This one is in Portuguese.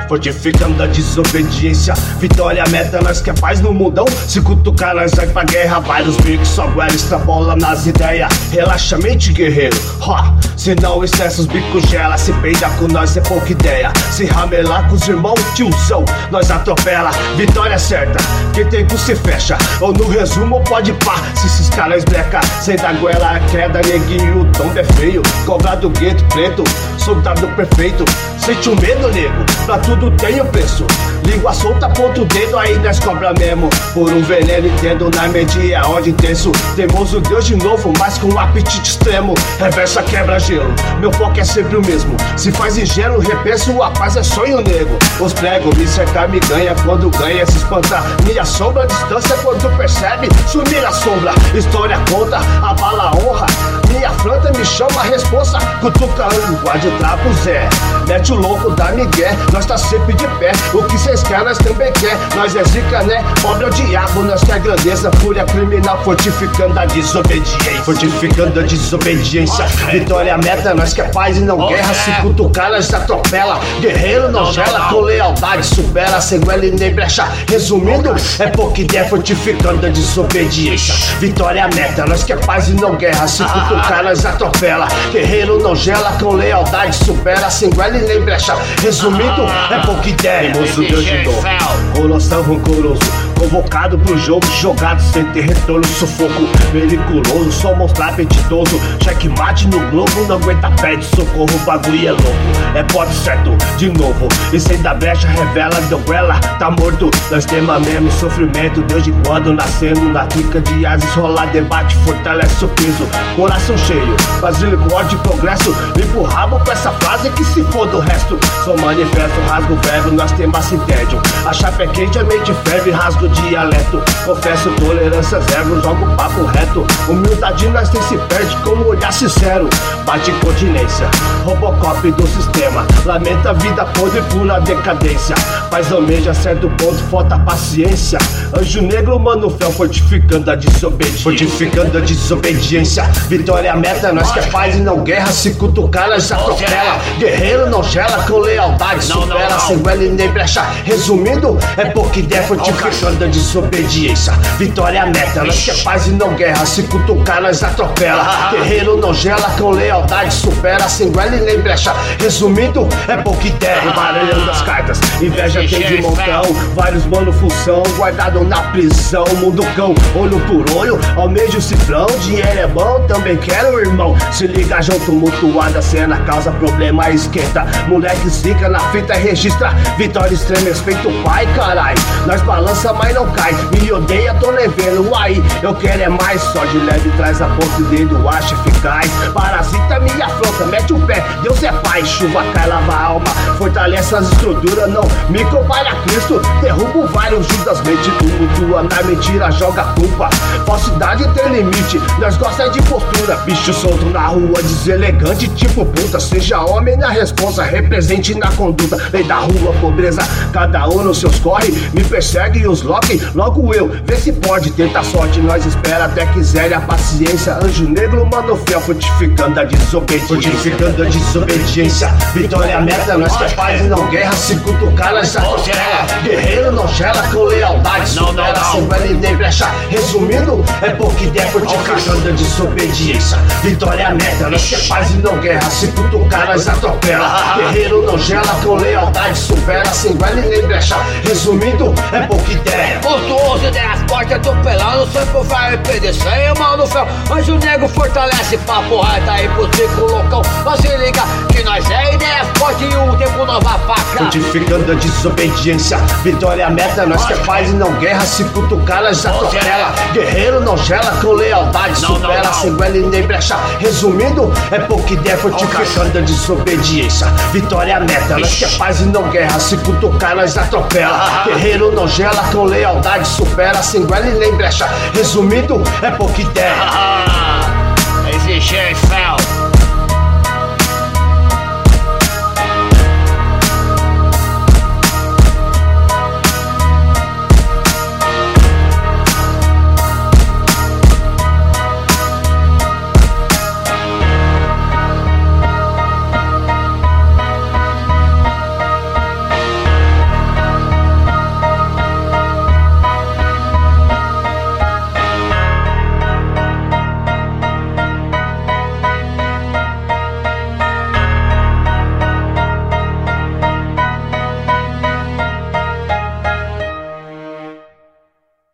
fortificando a desobediência. Vitória a meta, nós que é paz no mundão. Se cutucar, nós vai pra guerra. Vários bicos, só goela, extrabola nas ideias. Relaxa a mente, guerreiro, se não estressa os bicos gela. Se peida com nós é pouca ideia. Se ramelar com os irmãos, tiozão, nós atropela. Vitória certa, quem tem cu se fecha. Ou no resumo pode pá, se esses caras bleca. Sem da goela a queda, neguinho, o tombo é feio. Colgado gueto preto, soldado perfeito. Sente um medo, nego, pra tudo tem o preço. Língua solta, ponta o dedo, aí nós cobra mesmo. Por um veneno entendo na media, onde intenso. Teimoso Deus de novo, mas com um apetite extremo. Reversa quebra gelo, meu foco é sempre o mesmo. Se faz ingênuo, repenso, a paz é sonho, nego. Os pregos me cercar, me ganha, quando ganha se espanta. Minha sombra, a distância, quando percebe, sumir a sombra. História conta, abala a honra. Minha planta me chama a responsa. Cutuca língua de trapo Zé. Mete o louco da migué, nós tá sempre de pé. O que cês querem, nós também quer. Nós é zica, né? Pobre é o diabo, nós quer grandeza. Fúria criminal, fortificando a desobediência. Fortificando a desobediência. Vitória a meta, nós quer paz e não guerra. Se cutucar, nós atropela. Guerreiro não gela, com lealdade supera. Seguela e nem brecha. Resumindo, é pouca ideia, fortificando a desobediência. Vitória a meta, nós quer paz e não guerra. Se cutucar, nós atropela. Guerreiro não gela, com lealdade supera. Seguela e nem brecha. Resumindo, é pouca ideia. Moço Deus de novo, colossal rancoroso, convocado pro jogo, jogado sem ter retorno. Sufoco periculoso, só mostrar apetitoso. Checkmate no globo, não aguenta pé de socorro. O bagulho é louco, é pode certo de novo. E sem dar brecha, revela, deu guela, tá morto. Nós temos mesmo sofrimento, Deus de quando nascendo. Na clica de asas, rolar debate, fortalece o piso. Coração cheio, basílico, ódio e progresso. Limpa o rabo com essa frase que se for do resto. Sou manifesto, rasgo o verbo, nós temos assim tédio. A chapa é quente, a mente ferve, rasgo o dialeto. Confesso, tolerância zero, jogo papo reto. Humildade nós tem se perde com um olhar sincero. Bate continência, Robocop do sistema. Lamenta a vida podre pura decadência. Paz almeja certo ponto, falta paciência. Anjo negro, mano fel, fortificando a desobediência. Fortificando a desobediência. Vitória a meta, nós quer paz e não guerra. Se cutucar, nós atropela. Guerreiro não gela, com lealdade supera. Sem goela e nem brecha. Resumindo, é pouca ideia, fortificando a desobediência. Vitória a meta, nós quer paz e não guerra. Se cutucar, nós atropela. Guerreiro não gela, com lealdade supera. Sem goela e nem brecha. Resumindo, é pouca ideia. Embaralhando as cartas, inveja tem de montão. Vários mano função, guardado na prisão. Mundo cão, olho por olho, almeja o cifrão. Dinheiro é bom, também quero irmão. Se liga junto, mutuada, cena causa problema, esquenta. Moleque zica na fita, registra. Vitória extrema, respeito o pai, carai. Nós balança, mas não cai. Me odeia, tô nem vendo. Aí, eu quero é mais. Só de leve traz a ponta e dedo, acha eficaz. Parasita minha afronta, mete o pé. Deus é pai, chuva cai, lava a alma. Fortalece as estruturas, não me compara a Cristo. Derrubo vários Judas, mente tua. Na mentira, joga culpa. Falsidade tem limite, nós gosta de postura. Bicho solto na rua, deselegante, tipo puta. Seja homem na responsa, represente na conduta. Lei da rua, pobreza, cada um nos seus corre. Me persegue os lock, logo eu. Vê se pode, tenta sorte, nós espera até quiser a paciência. Anjo negro, mano fiel, fortificando a desobediência. Fortificando a desobediência. Vitória a meta, nós quer paz e não guerra. Se cutucar, nós atropela. Guerreiro não gela, com lealdade supera. Sem goela e nem brecha. Resumindo, é pouca ideia, fortificando a desobediência. Vitória a meta, nós quer paz e não guerra. Se cutucar, nós atropela. Guerreiro não gela, com lealdade supera. Sem goela e nem brecha. Resumindo, é pouca ideia. Monstruoso, ideias fortes, atropelando. Sempre vai perder sem mano fel. Anjo negro fortalece pra porrada aí pro trico loucão. Mas se liga que nós é ideias fortes e o tempo nova faca. Fortificando a desobediência. Vitória a meta, nós quer paz e não guerra. Se cutucar, nós atropela. Guerreiro não gela, com lealdade supera. Sem goela e nem brecha. Resumindo, é pouca ideia, fortificando a desobediência. Vitória a meta, nós quer paz e não guerra. Se cutucar, nós atropela. Guerreiro não gela, com lealdade supera. Sem goela e nem brecha. Resumindo, é pouca ideia.